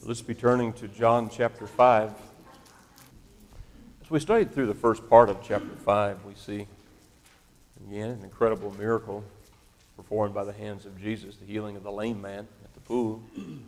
Let's be turning to John chapter 5. As we studied through the first part of chapter 5, we see, again, an incredible miracle performed by the hands of Jesus, the healing of the lame man at the pool.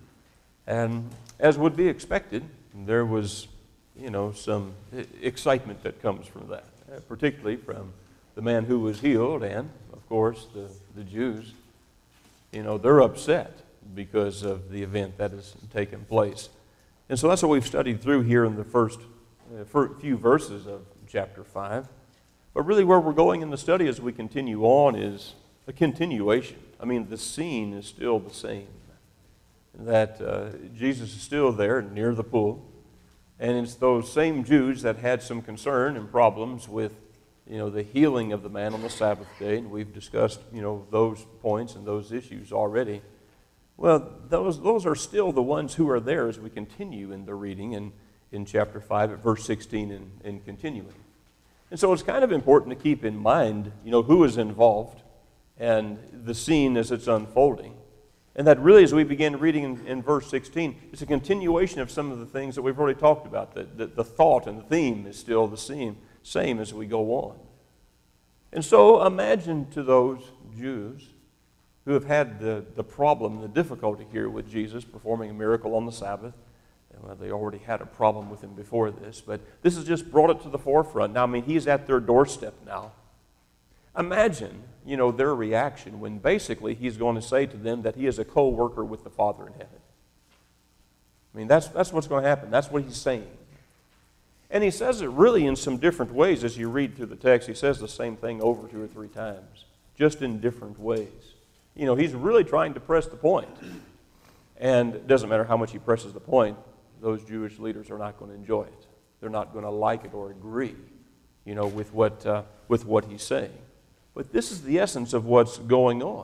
And as would be expected, there was, some excitement that comes from that, particularly from the man who was healed and, of course, the Jews. They're upset because of the event that has taken place. And so that's what we've studied through here in the first few verses of chapter 5. But really where we're going in the study as we continue on is a continuation. The scene is still the same. That Jesus is still there near the pool. And it's those same Jews that had some concern and problems with, the healing of the man on the Sabbath day. And we've discussed, those points and those issues already. Well, those are still the ones who are there as we continue in the reading in chapter 5 at verse 16 and continuing. And so it's kind of important to keep in mind, who is involved and the scene as it's unfolding. And that really, as we begin reading in verse 16, it's a continuation of some of the things that we've already talked about. The thought and the theme is still the same as we go on. And so imagine to those Jews who have had the problem, the difficulty here with Jesus performing a miracle on the Sabbath. Well, they already had a problem with him before this, but this has just brought it to the forefront. Now, he's at their doorstep now. Imagine, their reaction when basically he's going to say to them that he is a co-worker with the Father in heaven. That's what's going to happen. That's what he's saying. And he says it really in some different ways as you read through the text. He says the same thing over 2 or 3 times, just in different ways. He's really trying to press the point. And it doesn't matter how much he presses the point, those Jewish leaders are not going to enjoy it. They're not going to like it or agree, with what he's saying. But this is the essence of what's going on.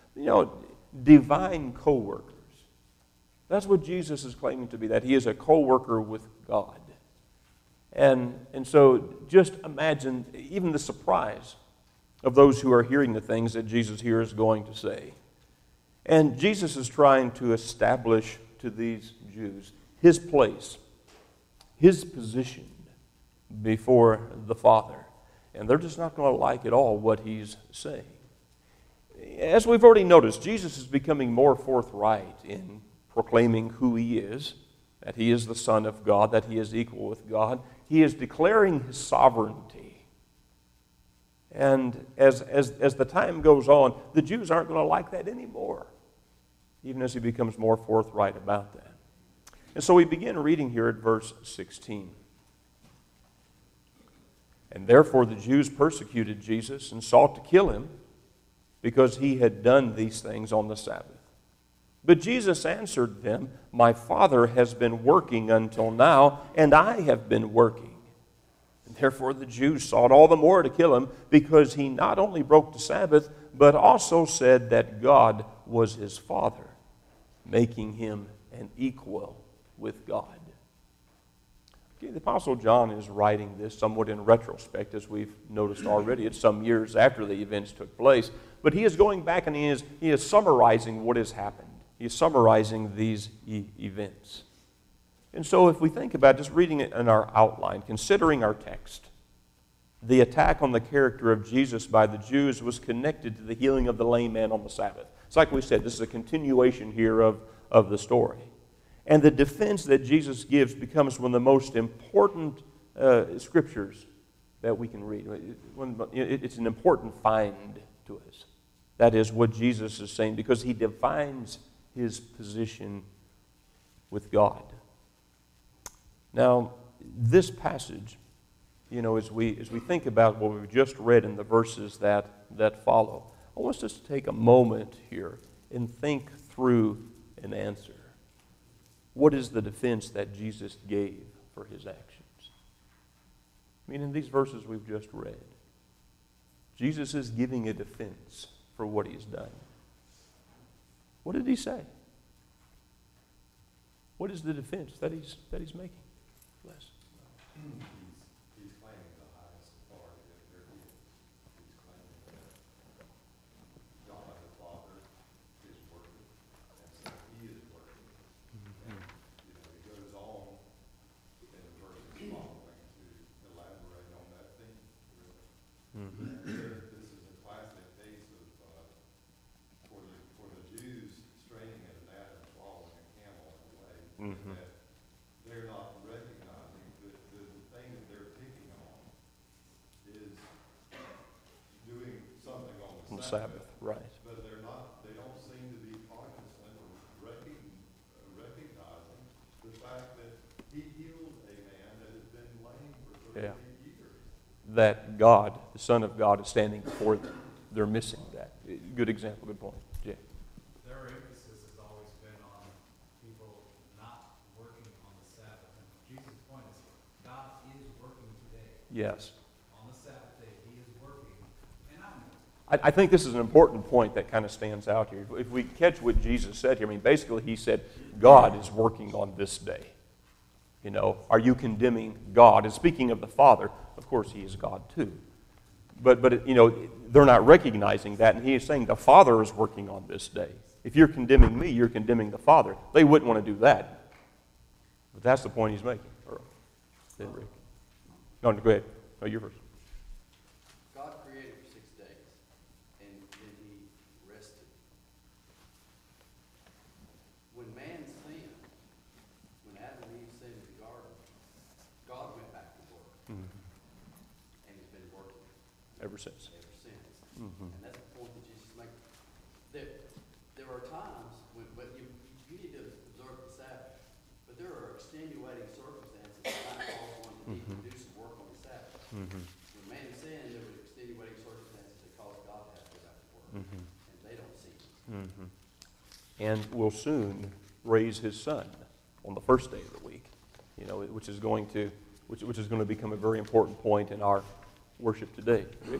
Divine co-workers. That's what Jesus is claiming to be, that he is a co-worker with God. And so just imagine even the surprise of those who are hearing the things that Jesus here is going to say. And Jesus is trying to establish to these Jews his place, his position before the Father. And they're just not going to like at all what he's saying. As we've already noticed, Jesus is becoming more forthright in proclaiming who he is, that he is the Son of God, that he is equal with God. He is declaring his sovereignty. And as the time goes on, the Jews aren't going to like that anymore, even as he becomes more forthright about that. And so we begin reading here at verse 16. And therefore the Jews persecuted Jesus and sought to kill him because he had done these things on the Sabbath. But Jesus answered them, "My Father has been working until now, and I have been working." And therefore the Jews sought all the more to kill him because he not only broke the Sabbath, but also said that God was his Father, making him an equal with God. Okay, the Apostle John is writing this somewhat in retrospect, as we've noticed already. It's some years after the events took place. But he is going back and he is summarizing what has happened. He is summarizing these events. And so if we think about just reading it in our outline, considering our text, the attack on the character of Jesus by the Jews was connected to the healing of the lame man on the Sabbath. It's like we said, this is a continuation here of the story. And the defense that Jesus gives becomes one of the most important scriptures that we can read. It's an important find to us. That is what Jesus is saying, because he defines his position with God. Now, this passage, as we think about what we've just read in the verses that follow, I want us to take a moment here and think through an answer. What is the defense that Jesus gave for his actions? In these verses we've just read, Jesus is giving a defense for what he's done. What did he say? What is the defense that he's making? Les? He's claiming the highest authority that there is. He's claiming that God the Father is working, and so he is working. And, Mm-hmm. that they're not recognizing that the thing that they're picking on is doing something on On the the Sabbath. Sabbath, right. But they don't seem to be cognizant or recognizing the fact that he healed a man that has been lame for 38 years. That God, the Son of God, is standing before them. They're missing that. Good example, good point. Yeah. Their emphasis has always been on people not working on the Sabbath. And Jesus' point is, God is working today. Yes. On the Sabbath day, he is working, and I'm working. I think this is an important point that kind of stands out here. If we catch what Jesus said here, I mean, basically he said, God is working on this day. You know, are you condemning God? And speaking of the Father, of course he is God too. But you know, they're not recognizing that, and he is saying the Father is working on this day. If you're condemning me, you're condemning the Father. They wouldn't want to do that. But that's the point he's making. Then Rick. No, go ahead. No, you're first. God created for 6 days, and then he rested. When man sinned, when Adam and Eve sinned in the garden, God went back to work, and he's been working Ever since. ever since. Mhm. And that's the point that Jesus makes. There are times when, but you need to observe the Sabbath, but there are extenuating circumstances that might cause one to need to do some work on the Sabbath. When man sinned, there were extenuating circumstances that caused God to have to go back to work, and they don't see it. And will soon raise his Son on the first day of the week, you know, which is going to become a very important point in our worship today. Rick?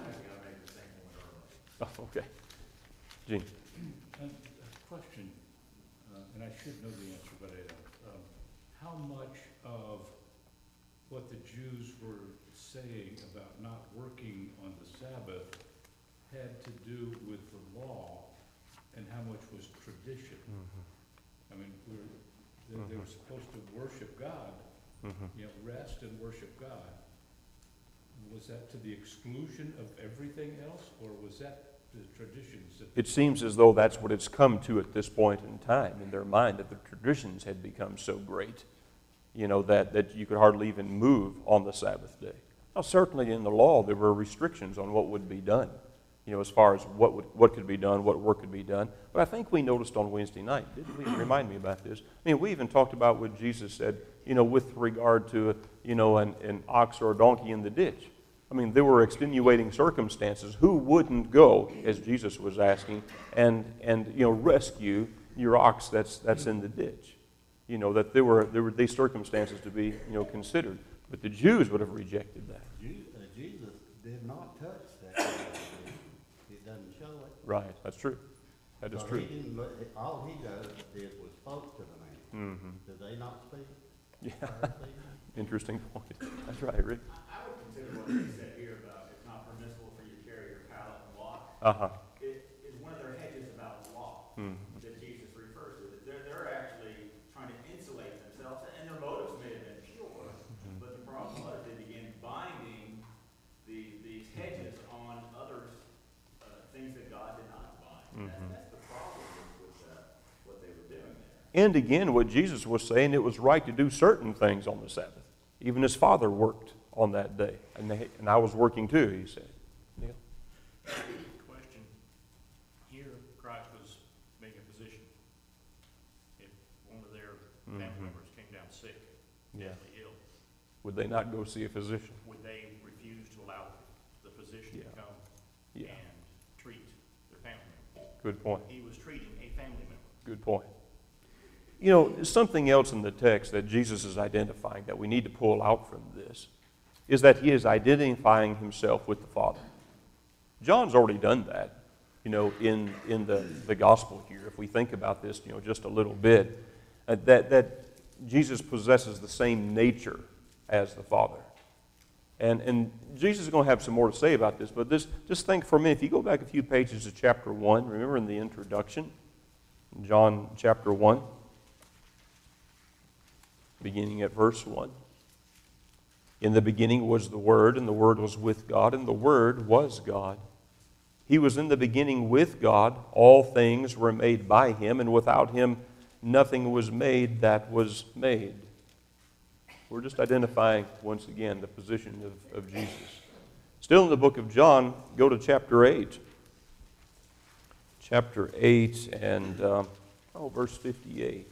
Oh, okay. Gene. A question, and I should know the answer, but I don't. How much of what the Jews were saying about not working on the Sabbath had to do with the law, and how much was tradition? I mean, they were supposed to worship God, you know, rest and worship God. Was that to the exclusion of everything else, or was that the traditions that... It seems as though that's what it's come to at this point in time in their mind, that the traditions had become so great, you know, that you could hardly even move on the Sabbath day. Now, certainly in the law, there were restrictions on what would be done, you know, as far as what could be done, what work could be done. But I think we noticed on Wednesday night, didn't we? Remind me about this. I mean, we even talked about what Jesus said, you know, with regard to, you know, an ox or a donkey in the ditch. I mean, there were extenuating circumstances. Who wouldn't go, as Jesus was asking, and you know, rescue your ox that's in the ditch? You know, that there were these circumstances to be, you know, considered. But the Jews would have rejected that. Jesus did not touch that. It doesn't show it. Right, that's true. That is So true. he didn't all he did was spoke to the man. Did they not speak? Yeah, Pharisees? interesting point. That's right, Rick. I would consider what they said here about it's not permissible for you to carry your pallet and walk. It is one of their hedges about the law that Jesus refers to. They're actually trying to insulate themselves, and their motives may have been pure, but the problem was they began binding these hedges on others, things that God did not bind. That's the problem with what they were doing there. And again, what Jesus was saying, it was right to do certain things on the Sabbath. Even his Father worked on that day. And I was working too, he said. Neil? Question. Here, Christ was making a position. If one of their family members came down sick, deathly ill, Would they not go see a physician? would they refuse to allow the physician to come Yeah. and treat their family member? Good point. He was treating a family member. Good point. You know, something else in the text that Jesus is identifying that we need to pull out from this is that he is identifying himself with the Father. John's already done that, you know, in the gospel here. If we think about this, you know, just a little bit, that Jesus possesses the same nature as the Father. And Jesus is going to have some more to say about this, but just think for a minute. If you go back a few pages to chapter 1, remember in the introduction, John chapter 1, beginning at verse 1. In the beginning was the Word, and the Word was with God, and the Word was God. He was in the beginning with God. All things were made by him, and without him nothing was made that was made. We're just identifying, once again, the position of Jesus. Still in the book of John, go to chapter 8. Chapter 8 and verse 58.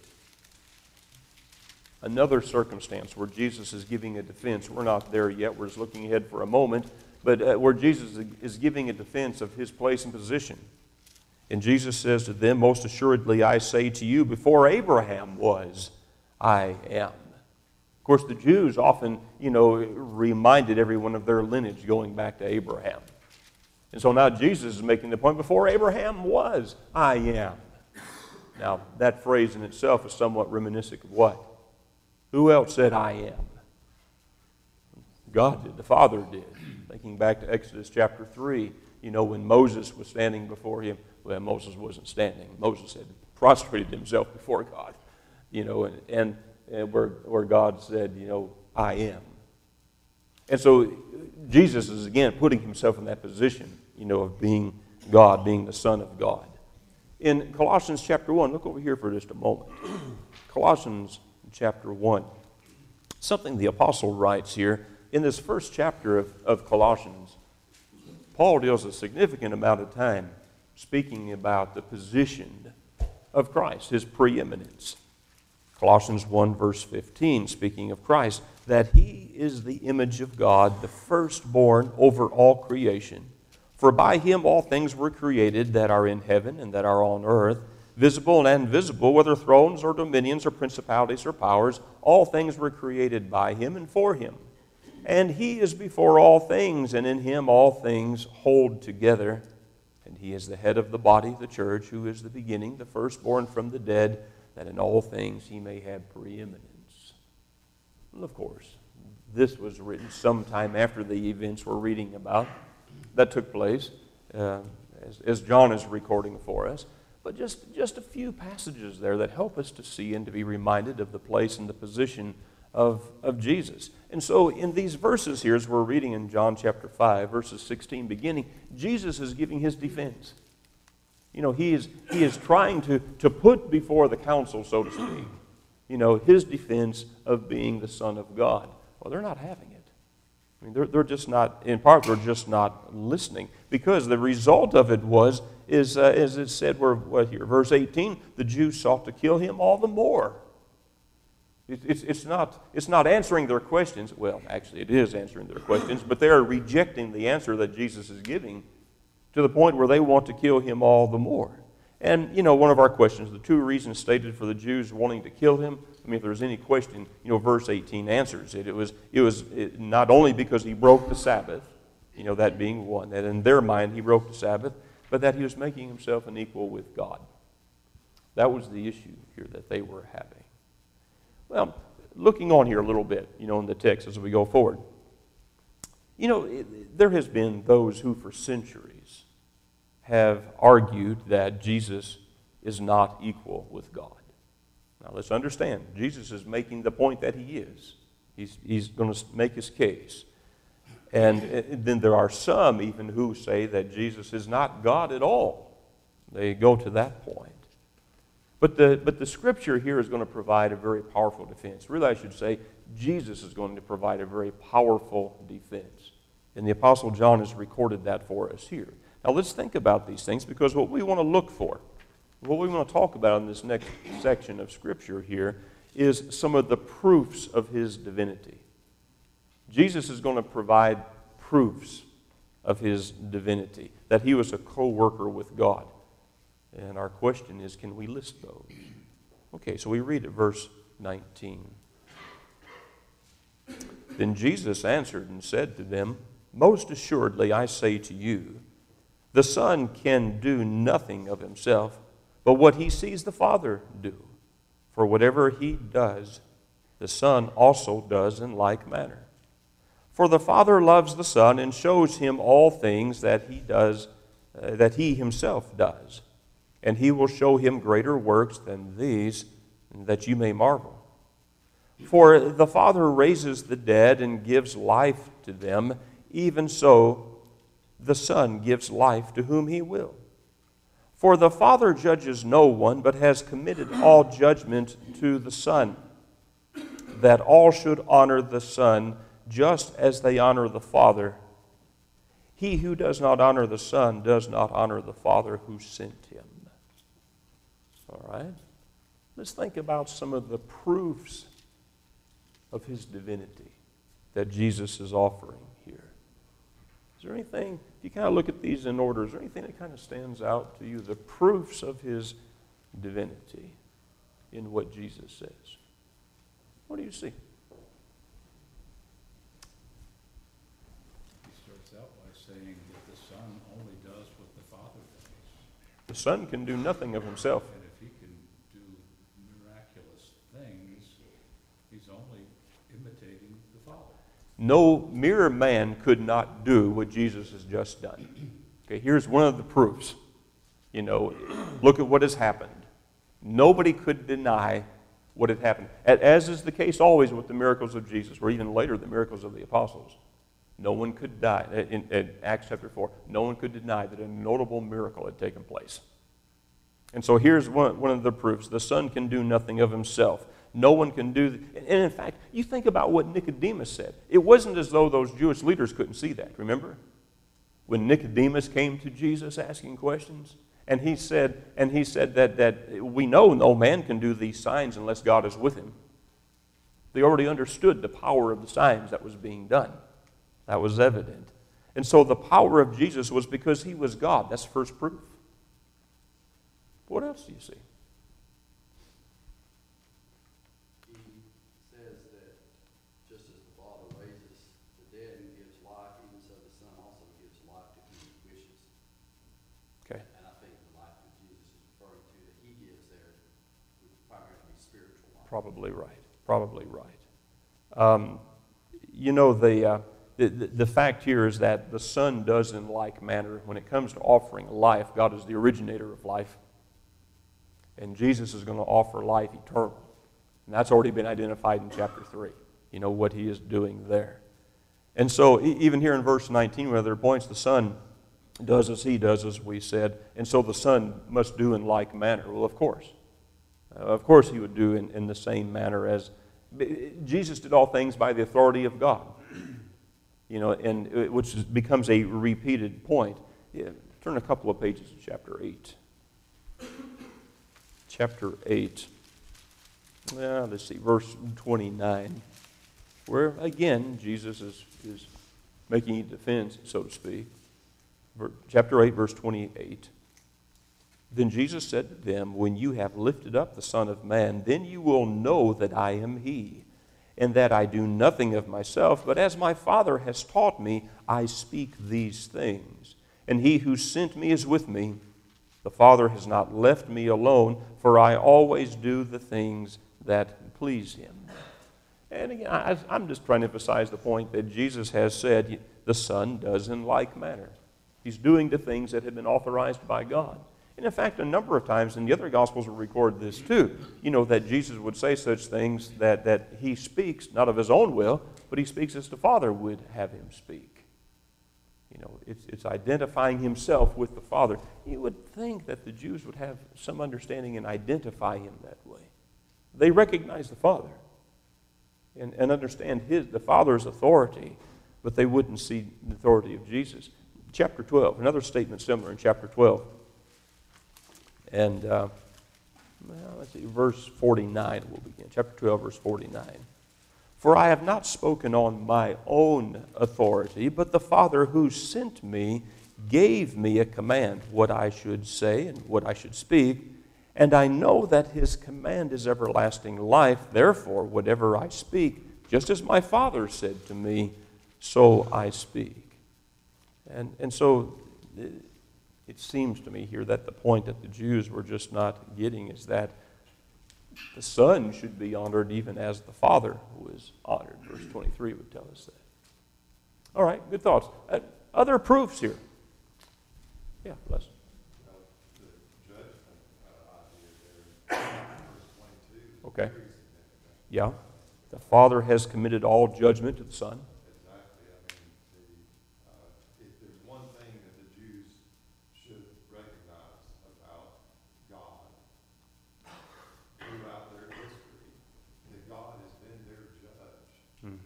Another circumstance where Jesus is giving a defense. We're not there yet. We're just looking ahead for a moment. But where Jesus is giving a defense of his place and position. And Jesus says to them, most assuredly I say to you, before Abraham was, I am. Of course, the Jews often, reminded everyone of their lineage going back to Abraham. And so now Jesus is making the point, before Abraham was, I am. Now, that phrase in itself is somewhat reminiscent of what? Who else said, I am? God did. The Father did. Thinking back to Exodus chapter 3, when Moses was standing before him. Well, Moses wasn't standing. Moses had prostrated himself before God, and where God said, I am. And so Jesus is again putting himself in that position, of being God, being the Son of God. In Colossians chapter 1, look over here for just a moment. Colossians chapter 1. Something the apostle writes here. In this first chapter of Colossians, Paul deals a significant amount of time speaking about the position of Christ, his preeminence. Colossians 1 verse 15, speaking of Christ, that he is the image of God, the firstborn over all creation. For by him all things were created that are in heaven and that are on earth, visible and invisible, whether thrones or dominions or principalities or powers, all things were created by him and for him. And he is before all things, and in him all things hold together. And he is the head of the body, the church, who is the beginning, the firstborn from the dead, that in all things he may have preeminence. And of course, this was written sometime after the events we're reading about that took place, as John is recording for us. But just a few passages there that help us to see and to be reminded of the place and the position of Jesus. And so in these verses here, as we're reading in John chapter 5, verses 16 beginning, Jesus is giving his defense. He is trying to put before the council, so to speak, his defense of being the Son of God. Well, they're not having it. I mean, they're just not, in part, they're just not listening. Because the result of it is as it said, verse 18, the Jews sought to kill him all the more. It's not answering their questions. Well, actually, it is answering their questions, but they are rejecting the answer that Jesus is giving to the point where they want to kill him all the more. And, one of our questions, the two reasons stated for the Jews wanting to kill him, if there's any question, verse 18 answers it. It was not only because he broke the Sabbath, that being one, that in their mind he broke the Sabbath, but that he was making himself an equal with God. That was the issue here that they were having. Well, looking on here a little bit, in the text as we go forward. There has been those who for centuries have argued that Jesus is not equal with God. Now let's understand, Jesus is making the point that he is. He's going to make his case. And then there are some even who say that Jesus is not God at all. They go to that point. But the Scripture here is going to provide a very powerful defense. Really, I should say, Jesus is going to provide a very powerful defense. And the Apostle John has recorded that for us here. Now, let's think about these things, because what we want to look for, what we want to talk about in this next section of Scripture here, is some of the proofs of his divinity. Jesus is going to provide proofs of his divinity, that he was a co-worker with God. And our question is, can we list those? Okay, so we read at verse 19. Then Jesus answered and said to them, most assuredly I say to you, the Son can do nothing of himself, but what he sees the Father do. For whatever he does, the Son also does in like manner. For the Father loves the Son and shows him all things that he himself does. And he will show him greater works than these, that you may marvel. For the Father raises the dead and gives life to them, even so the Son gives life to whom he will. For the Father judges no one, but has committed all judgment to the Son, that all should honor the Son just as they honor the Father. He who does not honor the Son does not honor the Father who sent him. All right? Let's think about some of the proofs of his divinity that Jesus is offering here. Is there anything, if you kind of look at these in order, is there anything that kind of stands out to you, the proofs of his divinity in what Jesus says? What do you see? He starts out by saying that the Son only does what the Father does. The Son can do nothing of himself. And if he can do miraculous things, he's only imitating the Father. No mere man could not do what Jesus has just done. Okay, here's one of the proofs. You know, look at what has happened. Nobody could deny what had happened. As is the case always with the miracles of Jesus, or even later the miracles of the apostles. No one could die. In Acts chapter 4, no one could deny that a notable miracle had taken place. And so here's one of the proofs. The Son can do nothing of himself. No one can do... And in fact, you think about what Nicodemus said. It wasn't as though those Jewish leaders couldn't see that, remember? When Nicodemus came to Jesus asking questions, and he said that we know no man can do these signs unless God is with him. They already understood the power of the signs that was being done. That was evident. And so the power of Jesus was because he was God. That's the first proof. What else do you see? He says that just as the Father raises the dead and gives life, even so the Son also gives life to whom he wishes. Okay. And I think the life that Jesus is referring to that he gives there would primarily be spiritual life. Probably right. Probably right. You know, the fact here is that the Son does in like manner. When it comes to offering life, God is the originator of life. And Jesus is going to offer life eternal. And that's already been identified in chapter 3. You know what he is doing there. And so even here in verse 19, where there are points, the Son does as he does, as we said. And so the Son must do in like manner. Well, of course. Of course he would do in the same manner as... Jesus did all things by the authority of God. You know, and which becomes a repeated point. Yeah, turn a couple of pages to chapter 8. Chapter 8. Well, let's see, verse 29. Where, again, Jesus is making a defense, so to speak. Chapter 8, verse 28. Then Jesus said to them, when you have lifted up the Son of Man, then you will know that I am he, and that I do nothing of myself, but as my Father has taught me, I speak these things. And he who sent me is with me. The Father has not left me alone, for I always do the things that please him. And again, I'm just trying to emphasize the point that Jesus has said the Son does in like manner. He's doing the things that have been authorized by God. And in fact, a number of times, and the other Gospels will record this too, you know, that Jesus would say such things that he speaks, not of his own will, but he speaks as the Father would have him speak. You know, it's identifying himself with the Father. You would think that the Jews would have some understanding and identify him that way. They recognize the Father and understand the Father's authority, but they wouldn't see the authority of Jesus. Chapter 12, another statement similar in chapter 12. And, let's see, verse 49 will begin. Chapter 12, verse 49. For I have not spoken on my own authority, but the Father who sent me gave me a command, what I should say and what I should speak. And I know that his command is everlasting life. Therefore, whatever I speak, just as my Father said to me, so I speak. And so... It seems to me here that the point that the Jews were just not getting is that the Son should be honored even as the Father was honored. Verse 23 would tell us that. All right, good thoughts. Other proofs here. Yeah, Les. The judgment idea there, verse 22. Okay. Yeah. The Father has committed all judgment to the Son. Exactly. I mean, if there's one thing that the Jews should recognize about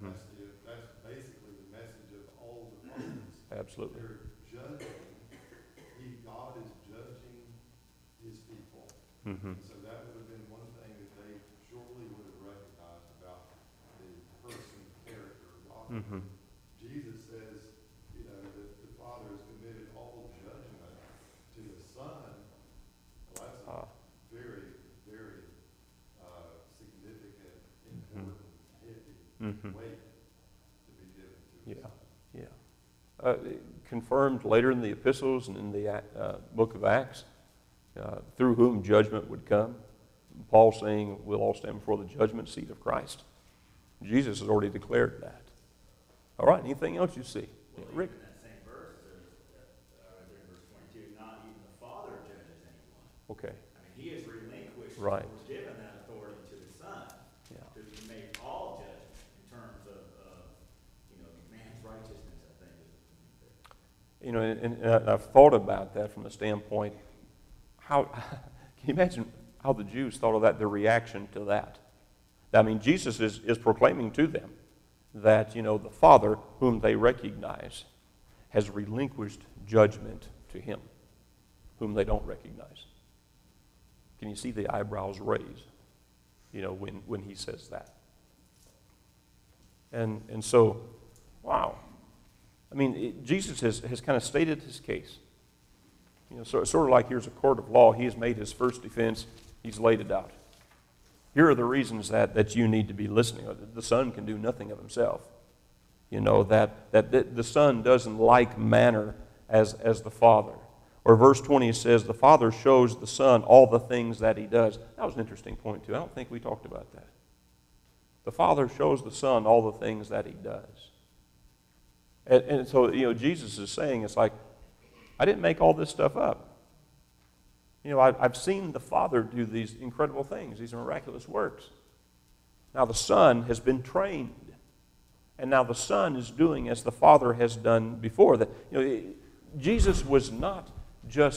That's basically the message of all the prophets. Absolutely. They're judging, God is judging his people. Mm-hmm. So that would have been one thing that they surely would have recognized about the person, character of God. Mm-hmm. Jesus says, that the Father has committed all judgment to the Son. Well, that's a very, very significant, important, heavy weight to be given to the Son. Confirmed later in the epistles and in the book of Acts, through whom judgment would come. Paul saying we'll all stand before the judgment seat of Christ. Jesus has already declared that. All right, anything else you see? Well, Rick? even in that same verse, right there in verse 22, not even the Father judges anyone. Okay. I mean, he has relinquished Right. or given that authority to the Son Yeah. to make all judgment in terms of man's righteousness, I think. And I've thought about that from the standpoint, how can you imagine how the Jews thought of that, their reaction to that? I mean, Jesus is proclaiming to them that, the Father, whom they recognize, has relinquished judgment to him, whom they don't recognize. Can you see the eyebrows raise, when he says that? And so, wow. I mean, Jesus has kind of stated his case. Sort of like here's a court of law. He has made his first defense. He's laid it out. Here are the reasons that you need to be listening. The Son can do nothing of himself. That the Son doesn't like manner as the Father. Or verse 20 says, the Father shows the Son all the things that he does. That was an interesting point, too. I don't think we talked about that. The Father shows the Son all the things that he does. And so, Jesus is saying, it's like, I didn't make all this stuff up. I've seen the Father do these incredible things, these miraculous works. Now the Son has been trained. And now the Son is doing as the Father has done before. Jesus was not just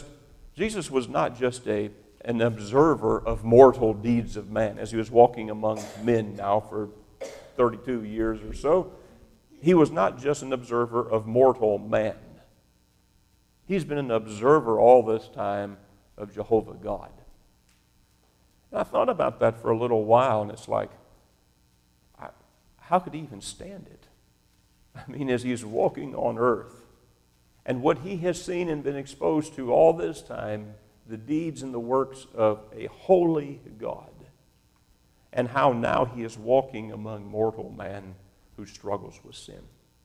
an observer of mortal deeds of man as he was walking among men now for 32 years or so. He was not just an observer of mortal man. He's been an observer all this time of Jehovah God. And I thought about that for a little while, and it's like, how could he even stand it? I mean, as he's walking on earth, and what he has seen and been exposed to all this time, the deeds and the works of a holy God, and how now he is walking among mortal man who struggles with sin.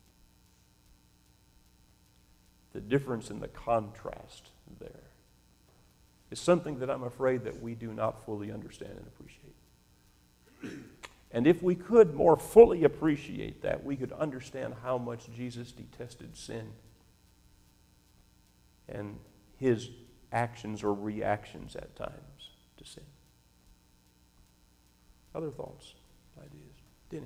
The difference in the contrast there is something that I'm afraid that we do not fully understand and appreciate. And if we could more fully appreciate that, we could understand how much Jesus detested sin and his actions or reactions at times to sin. Other thoughts, ideas? Denny?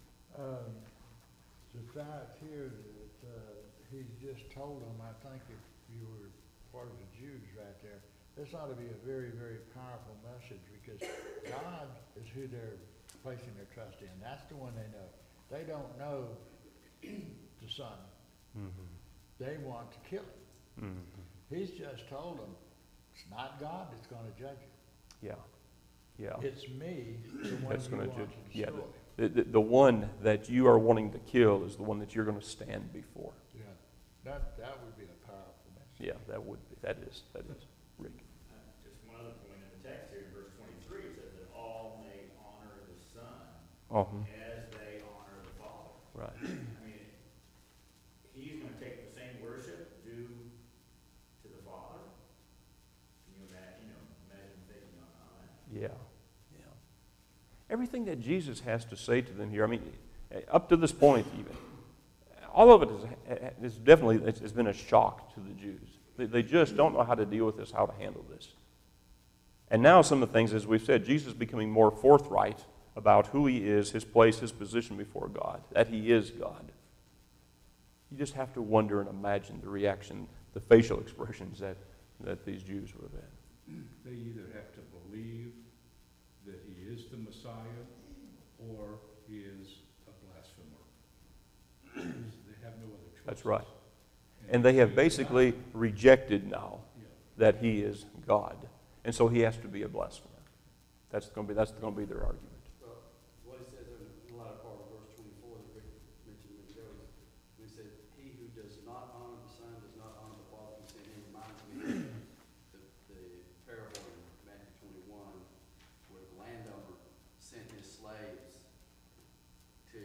The fact here that he just told them, I think if you were part of the Jews right there, this ought to be a very, very powerful message because God is who they're placing their trust in. That's the one they know. They don't know the Son. Mm-hmm. They want to kill him. Mm-hmm. He's just told them, it's not God that's going to judge you. Yeah. It's me, the one That's you gonna want judge. to Yeah. destroy. The one that you are wanting to kill is the one that you're going to stand before. Yeah, that would be a powerful message. Yeah, that would be. That is. Rick. Just one other point in the text here, in verse 23, it says that all may honor the Son as they honor the Father. Right. I mean, he's going to take the same worship due to the Father. Can you imagine thinking on that? Yeah. Everything that Jesus has to say to them here, I mean, up to this point even, all of it is definitely has been a shock to the Jews. They just don't know how to deal with this, how to handle this. And now some of the things, as we've said, Jesus is becoming more forthright about who he is, his place, his position before God, that he is God. You just have to wonder and imagine the reaction, the facial expressions that these Jews would have had. They either have to believe that he is the Messiah or he is a blasphemer. They have no other choice. That's right. And they have basically rejected now that he is God. And so he has to be a blasphemer. That's going to be their argument. Well, what he says in the latter part of verse 24 that Rick mentioned a minute ago is, he said, he who does not honor the Son does not honor the Father who sent him. Reminds me of the parable in Matthew 21 where the landowner sent his slaves to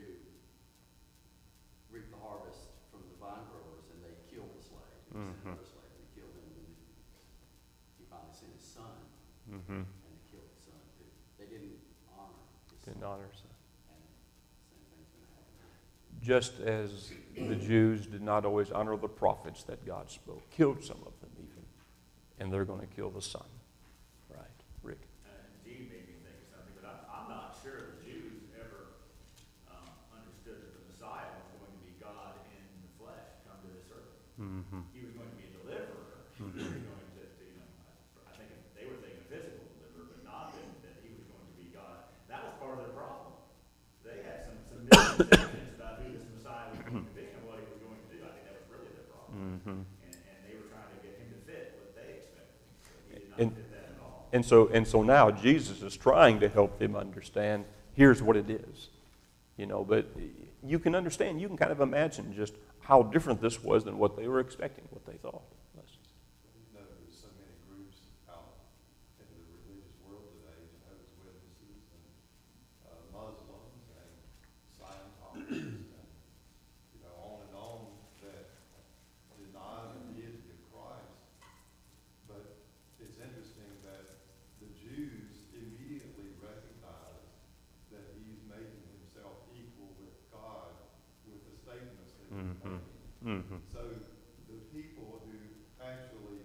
reap the harvest from the vine growers, and they killed the slave. And he sent another slave, and he killed him, and then he finally sent his son, Mm-hmm. and they killed the son too. They didn't honor his Didn't son. honor son. And same thing's going to happen here. Just as the Jews did not always honor the prophets that God spoke, killed some of them even, and they're going to kill the Son. Right, Rick? Gene made me think of something, but I'm not sure the Jews ever understood that the Messiah was going to be God in the flesh, come to this earth. Mm-hmm. He was going to be a deliverer. He was going to I think they were thinking physical deliverer, but not that he was going to be God. That was part of their problem. They had some misconceptions about who this Messiah was going to be and what he was going to do. I think that was really their problem. Mm-hmm. And they were trying to get him to fit what they expected. So he did not And- fit that at all. And so now Jesus is trying to help them understand, here's what it is. But you can understand, you can kind of imagine just how different this was than what they were expecting, what they thought. There's so many groups out in the religious world today, Jehovah's Witnesses and Muslims and Scientologists and, on that deny the deity of Christ. But it's interesting that the Jews immediately recognize that he's making himself equal with God with the statements that he's making. Mm-hmm. So the people who actually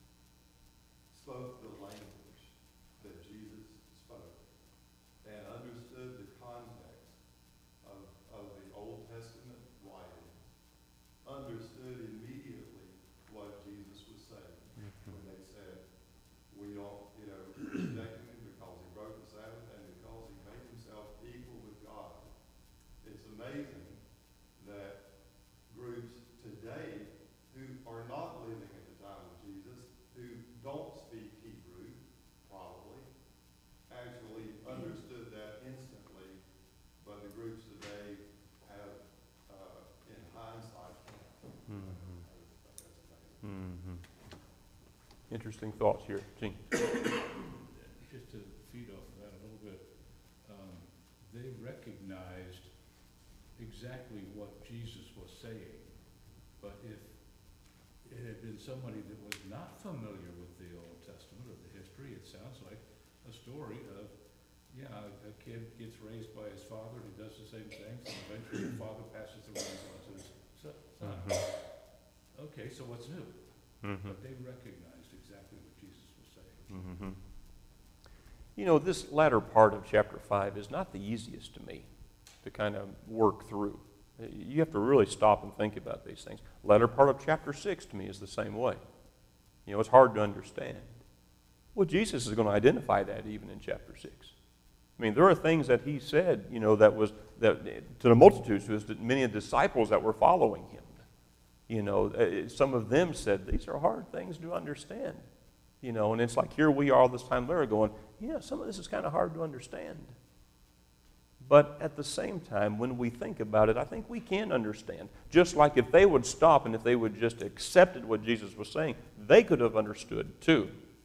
spoke the language that Jesus spoke and understood the context of the Old Testament writings, understood immediately what Jesus was saying when they said, we don't, reject him because he broke the Sabbath and because he made himself equal with God. It's amazing that groups today who are not living at the time of Jesus, who don't speak Hebrew, probably, actually understood that instantly, but the groups today have, in hindsight, can't. That's amazing. Mm-hmm. Interesting thoughts here, Gene. Just to feed off of that a little bit, they recognized exactly what Jesus was saying. But if it had been somebody that was not familiar with the Old Testament or the history, it sounds like a story of, a kid gets raised by his father, he does the same things, and eventually the father passes the reins on to his son. Okay, so what's new? Mm-hmm. But they recognized exactly what Jesus was saying. Mm-hmm. This latter part of chapter 5 is not the easiest to me to kind of work through. You have to really stop and think about these things. Latter part of chapter 6 to me is the same way. It's hard to understand. Well, Jesus is going to identify that even in chapter 6. I mean, there are things that he said, that to the multitudes, to many of the disciples that were following him. Some of them said, these are hard things to understand. And it's like here we are all this time later going, some of this is kind of hard to understand. But at the same time, when we think about it, I think we can understand. Just like if they would stop and if they would just accepted what Jesus was saying, they could have understood too.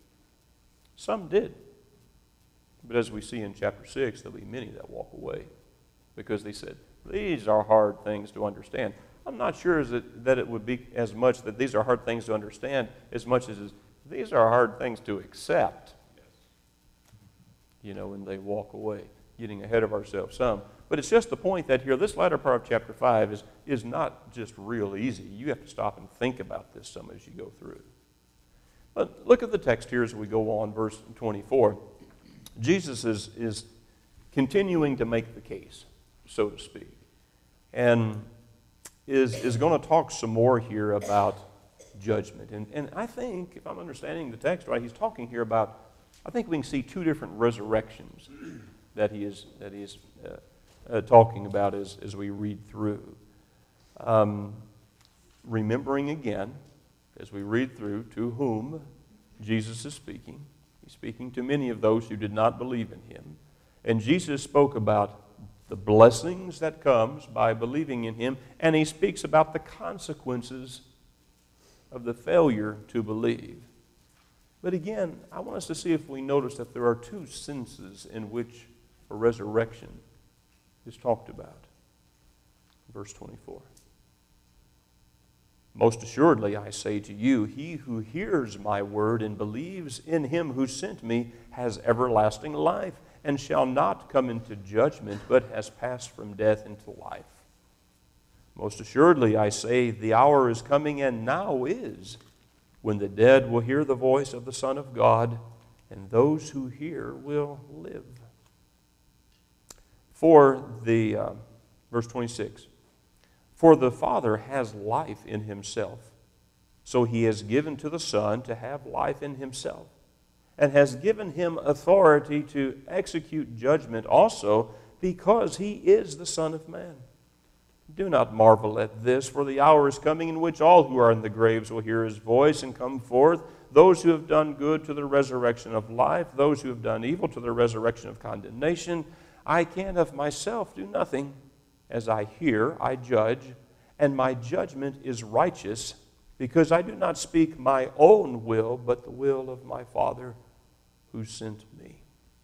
Some did. But as we see in chapter 6, there'll be many that walk away because they said, these are hard things to understand. I'm not sure that it would be as much that these are hard things to understand as much as these are hard things to accept. And they walk away, getting ahead of ourselves some. But it's just the point that here, this latter part of chapter 5 is not just real easy. You have to stop and think about this some as you go through. But look at the text here as we go on, verse 24. Jesus is continuing to make the case, so to speak, and is going to talk some more here about judgment. And I think, if I'm understanding the text right, he's talking here about, I think we can see two different resurrections that he is talking about as we read through. remembering again, as we read through, to whom Jesus is speaking. He's speaking to many of those who did not believe in him. And Jesus spoke about the blessings that comes by believing in him, and he speaks about the consequences of the failure to believe. But again, I want us to see if we notice that there are two senses in which a resurrection is talked about. Verse 24. Most assuredly, I say to you, he who hears my word and believes in him who sent me has everlasting life, and shall not come into judgment, but has passed from death into life. Most assuredly, I say, the hour is coming, and now is, when the dead will hear the voice of the Son of God, and those who hear will live. Verse 26, for the Father has life in himself, so he has given to the Son to have life in himself, and has given him authority to execute judgment also, because he is the Son of Man. Do not marvel at this, for the hour is coming in which all who are in the graves will hear his voice and come forth, those who have done good to the resurrection of life, those who have done evil to the resurrection of condemnation. I can of myself do nothing. As I hear, I judge, and my judgment is righteous, because I do not speak my own will, but the will of my Father who sent me.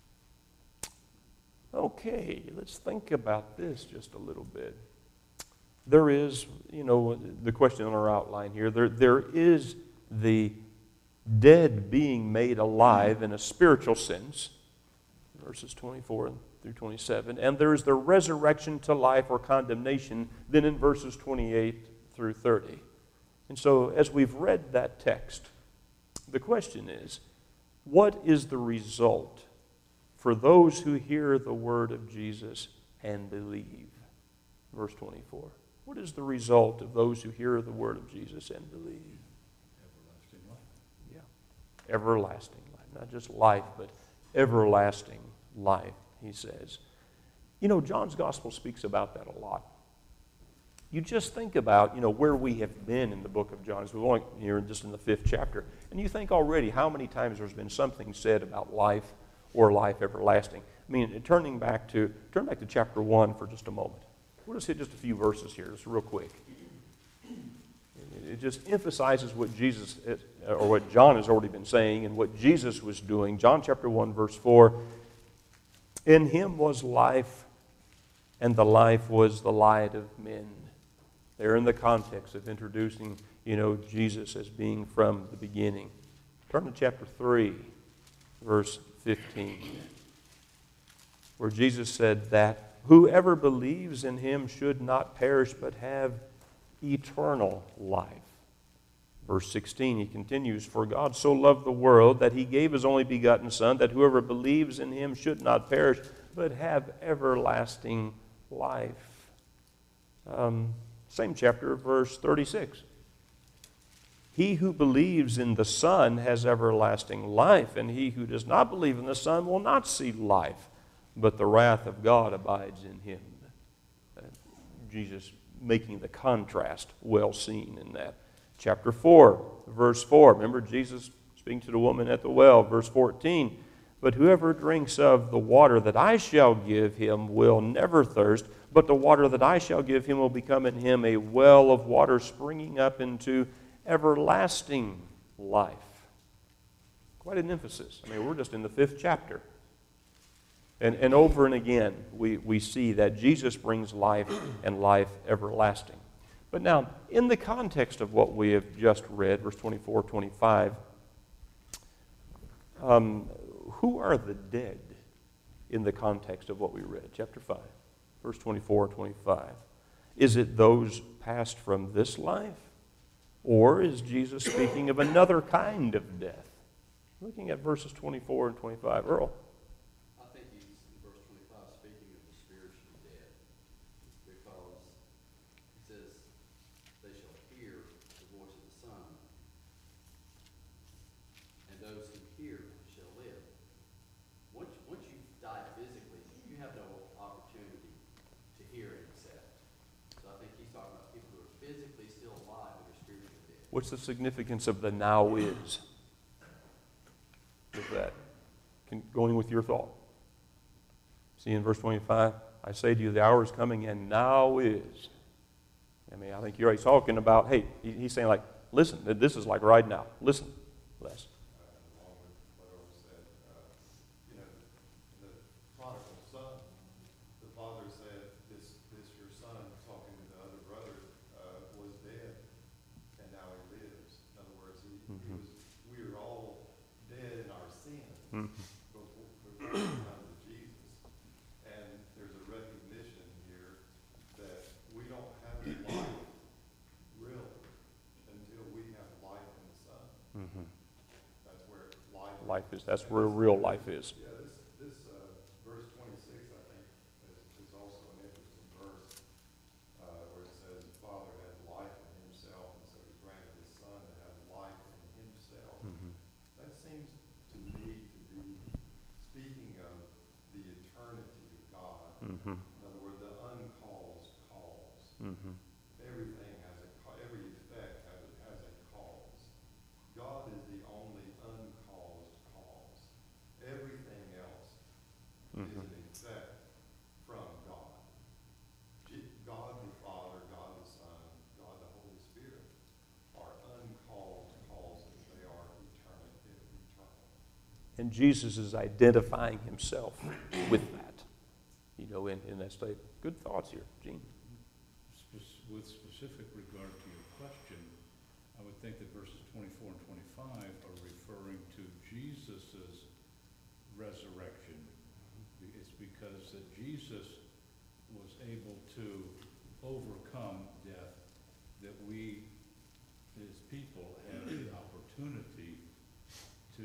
Okay, let's think about this just a little bit. There is, the question on our outline here, there is the dead being made alive in a spiritual sense, verses 24 through 27, and there is the resurrection to life or condemnation, then in verses 28 through 30. And so, as we've read that text, the question is, what is the result for those who hear the word of Jesus and believe? Verse 24. What is the result of those who hear the word of Jesus and believe? Everlasting life. Yeah, everlasting life. Not just life, but everlasting life, he says. John's gospel speaks about that a lot. You just think about, where we have been in the book of John. As we're only here just in the 5th chapter. And you think already how many times there's been something said about life or life everlasting. I mean, turn back to chapter 1 for just a moment. We'll just hit just a few verses here, just real quick. It just emphasizes what what John has already been saying and what Jesus was doing. John chapter 1, verse 4. In him was life, and the life was the light of men. They're in the context of introducing, Jesus as being from the beginning. Turn to chapter 3, verse 15, where Jesus said that whoever believes in him should not perish but have eternal life. Verse 16, he continues, for God so loved the world that he gave his only begotten Son, that whoever believes in him should not perish but have everlasting life. Same chapter, verse 36. He who believes in the Son has everlasting life, and he who does not believe in the Son will not see life, but the wrath of God abides in him. Jesus making the contrast well seen in that. Chapter 4, verse 4. Remember Jesus speaking to the woman at the well, verse 14. But whoever drinks of the water that I shall give him will never thirst, but the water that I shall give him will become in him a well of water springing up into everlasting life. Quite an emphasis. I mean, we're just in the 5th chapter. And over and again, we see that Jesus brings life and life everlasting. But now, in the context of what we have just read, verse 24, 25, who are the dead in the context of what we read? Chapter 5, verse 24 and 25. Is it those passed from this life? Or is Jesus speaking of another kind of death? Looking at verses 24 and 25. Earl? I think he's, in verse 25, speaking of the spiritually dead, because he says, they shall hear the voice of the Son, and those who hear shall live. Once you die physically, you have no opportunity to hear and accept. So I think he's talking about people who are physically still alive, but you're spiritually dead. What's the significance of the now is with that? Going with your thought. See in verse 25, I say to you, the hour is coming, and now is. I mean, I think here he's talking about, hey, he's saying like, listen, this is like right now. Listen, Les. Along with what Earl said, the prodigal son, the father said, this your son, talking to the other brother, was dead, and now he lives. In other words, we were all dead in our sins before we come to Jesus. And there's a recognition here that we don't have life, really, until we have life in the Son. That's where life is. That's where real life is. Yeah, this verse 26, I think, is also an interesting verse, where it says, the Father had life in himself, and so he granted his Son to have life in himself. That seems to me to be speaking of the eternity of God. In other words, the uncaused cause. Everything has every effect has a cause. God is the only uncaused cause. Everything else is an effect from God. God the Father, God the Son, God the Holy Spirit are uncaused causes. They are eternal. And Jesus is identifying himself with that, in that statement. Good thoughts here, Gene. With specific regard to your question, I would think that verses 24 and 25 are referring to Jesus' resurrection. It's because that Jesus was able to overcome death that we, his people, have the opportunity to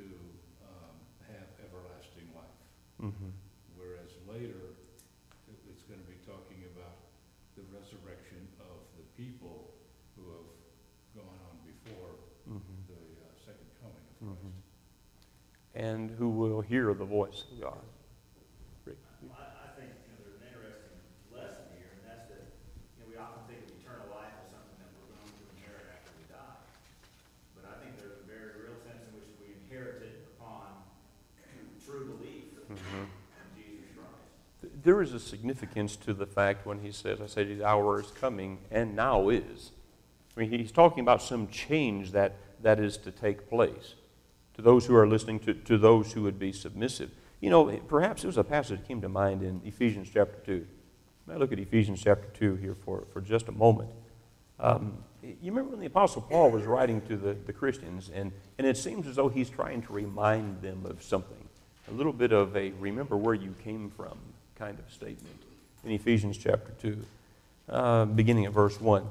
have everlasting life. Whereas later, it's going to be talking about the resurrection of the people who have gone on before the second coming of Christ. And who will hear the voice of God. Rick? I think there's an interesting lesson here, and that's that we often think of eternal life as something that we're going to inherit after we die. But I think there's a very real sense in which we inherit it upon true belief in Jesus Christ. There is a significance to the fact when he says, I say to you, the hour is coming, and now is. I mean, he's talking about some change that is to take place to those who are listening, to those who would be submissive. Perhaps it was a passage that came to mind in Ephesians chapter 2. May I look at Ephesians chapter 2 here for just a moment. You remember when the Apostle Paul was writing to the Christians, and it seems as though he's trying to remind them of something. A little bit of a remember where you came from kind of statement in Ephesians chapter 2, beginning at verse 1.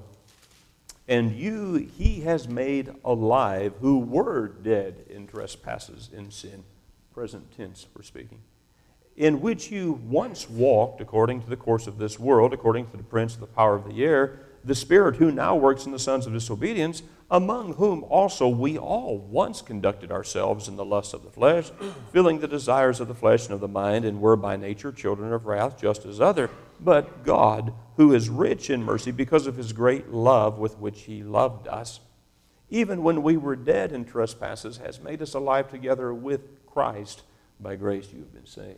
And you he has made alive who were dead in trespasses and sin. Present tense we're speaking. In which you once walked according to the course of this world, according to the prince of the power of the air, the spirit who now works in the sons of disobedience, among whom also we all once conducted ourselves in the lusts of the flesh, filling the desires of the flesh and of the mind, and were by nature children of wrath, just as other. But God, who is rich in mercy because of his great love with which he loved us, even when we were dead in trespasses, has made us alive together with Christ. By grace you have been saved.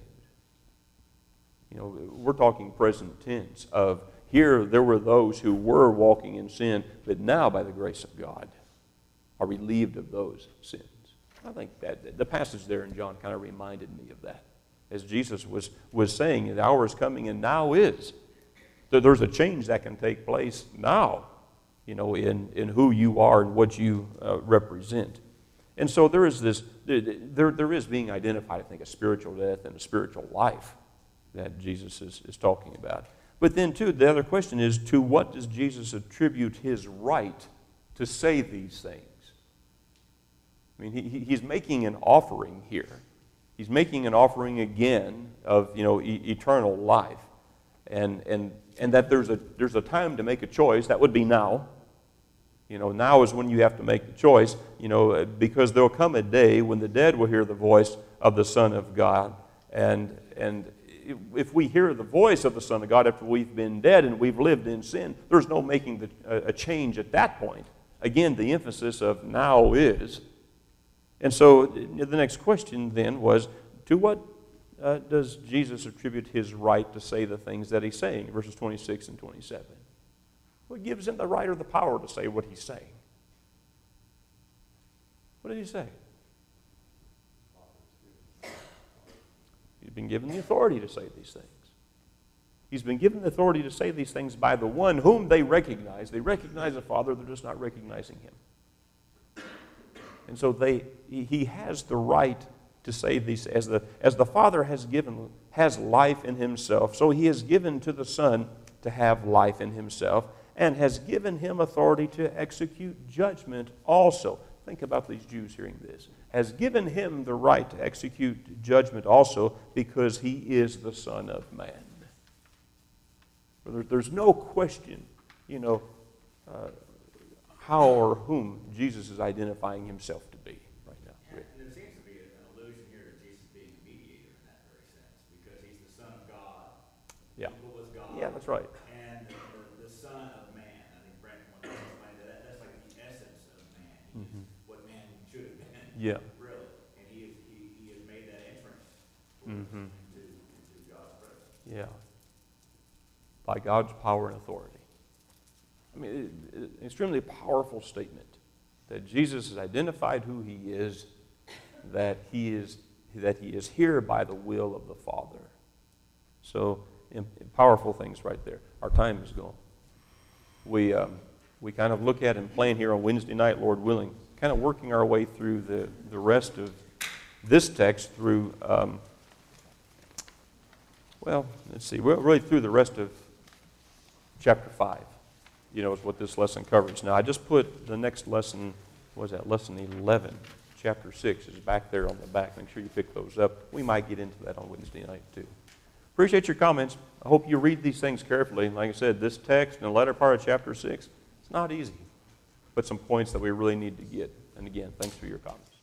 We're talking present tense of here there were those who were walking in sin, but now by the grace of God are relieved of those sins. I think that the passage there in John kind of reminded me of that. As Jesus was saying, the hour is coming and now is. There's a change that can take place now, in who you are and what you represent. And so there is there is being identified, I think, a spiritual death and a spiritual life that Jesus is talking about. But then, too, the other question is, to what does Jesus attribute his right to say these things? I mean, he's making an offering here. He's making an offering again of, eternal life. And that there's a time to make a choice. That would be now. Now is when you have to make the choice, because there'll come a day when the dead will hear the voice of the Son of God. And if we hear the voice of the Son of God after we've been dead and we've lived in sin, there's no making a change at that point. Again, the emphasis of now is. And so the next question then was, to what does Jesus attribute his right to say the things that he's saying? Verses 26 and 27. What gives him the right or the power to say what he's saying? What did he say? He's been given the authority to say these things. He's been given the authority to say these things by the one whom they recognize. They recognize the Father, they're just not recognizing him. And so he has the right to say these, as the Father has life in himself, so he has given to the Son to have life in himself, and has given him authority to execute judgment also. Think about these Jews hearing this. Has given him the right to execute judgment also, because he is the Son of Man. There's no question, how or whom Jesus is identifying himself to be right now. And there seems to be an allusion here to Jesus being a mediator in that very sense, because he's the Son of God. Yeah. Equal with God. Yeah, that's right. And the Son of Man. I think Brandon wants to explain that. That's like the essence of man. He's what man should have been. Yeah. Really. And he has made that entrance into God's presence. Yeah. By God's power and authority. I mean, an extremely powerful statement that Jesus has identified who he is, that he is here by the will of the Father. So, powerful things right there. Our time is gone. We kind of look at and plan here on Wednesday night, Lord willing, kind of working our way through the rest of this text through, let's see, we're really through the rest of chapter 5, is what this lesson covers. Now, I just put the next lesson, lesson 11, chapter 6 is back there on the back. Make sure you pick those up. We might get into that on Wednesday night, too. Appreciate your comments. I hope you read these things carefully. Like I said, this text and the latter part of chapter 6, it's not easy, but some points that we really need to get. And again, thanks for your comments.